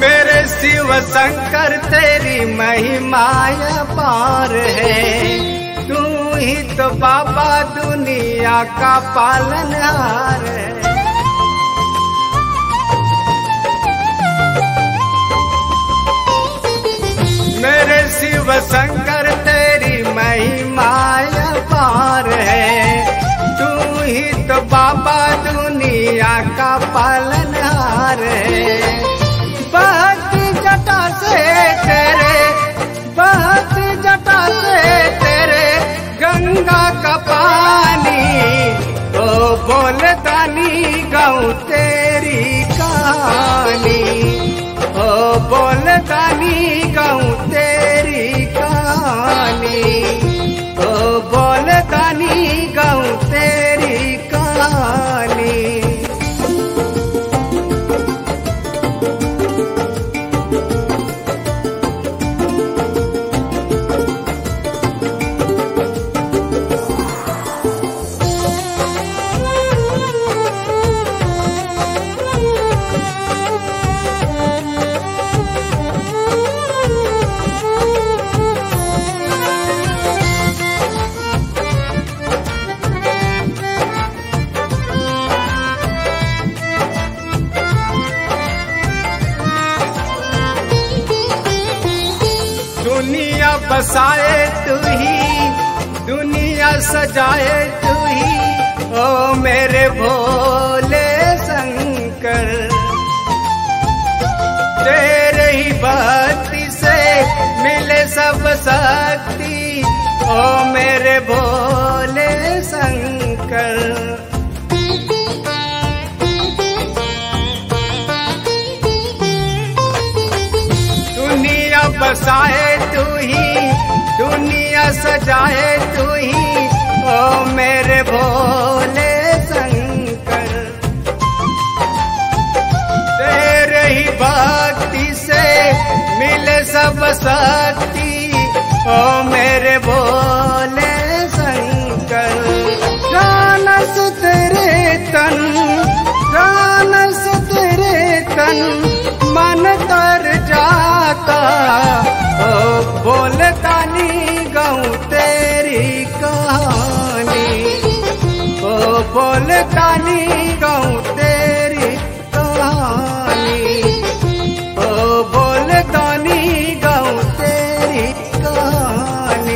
मेरे शिव शंकर तेरी महिमा पार है, तू ही तो बाबा दुनिया का पालनहार है। मेरे शिव शंकर तेरी महिमा पार है, तू ही तो बाबा दुनिया का पालनहार है। बहती जटा से तेरे गंगा का पानी, ओ बोल दानी गाऊं तेरी कहानी, ओ बोल दानी गाऊं तेरी कहानी, ओ बोल दानी गाऊं तेरी कहानी। दुनिया बसाए तू ही, दुनिया सजाए तू ही, ओ मेरे भोले शंकर। तेरे ही भक्ति से मिले सब शक्ति, ओ मेरे भोले शंकर। दुनिया बसाए तू ही, दुनिया सजाए तू ही, ओ मेरे भोले शंकर। तेरे ही भक्ति से मिले सब शक्ति, ओ मेरे भोले शंकर। जानस तेरे तन, जानस तेरे तन मन तर जाता, ओ बोल दानी गाऊं तेरी कहानी, ओ बोल दानी गाऊं तेरी कहानी, ओ बोल दानी गाऊं तेरी कहानी।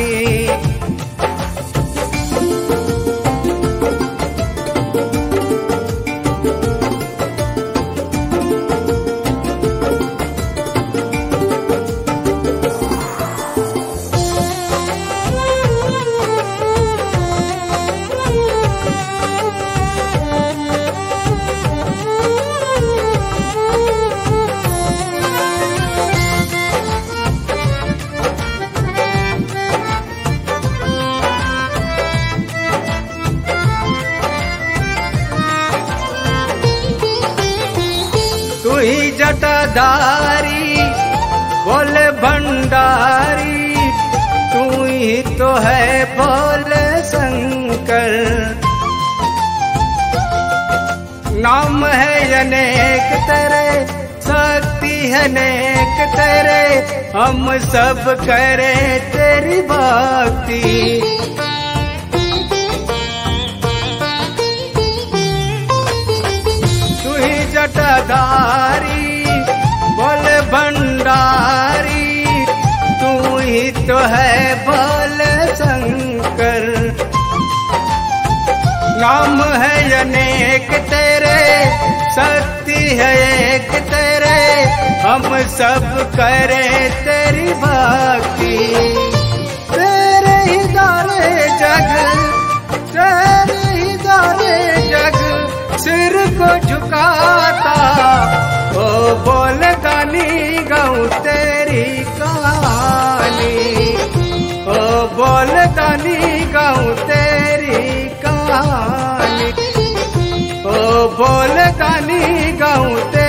तू ही जटाधारी बोले भंडारी, तू ही तो है बोले शंकर। नाम है अनेक तेरे, शक्ति है अनेक तेरे, हम सब करें तेरी भक्ति। जटाधारी बोले भंडारी, तू ही तो है बोले शंकर। नाम है अनेक तेरे, शक्ति है एक तेरे, हम सब करें तेरी भक्ति। तेरे ही दारे जग, तेरे ही दारे जग सिर को झुकाता, ओ बोल दानी गाऊं तेरी कहानी, ओ बोल दानी गाऊं तेरी कहानी, ओ बोल दानी गाऊं तेरी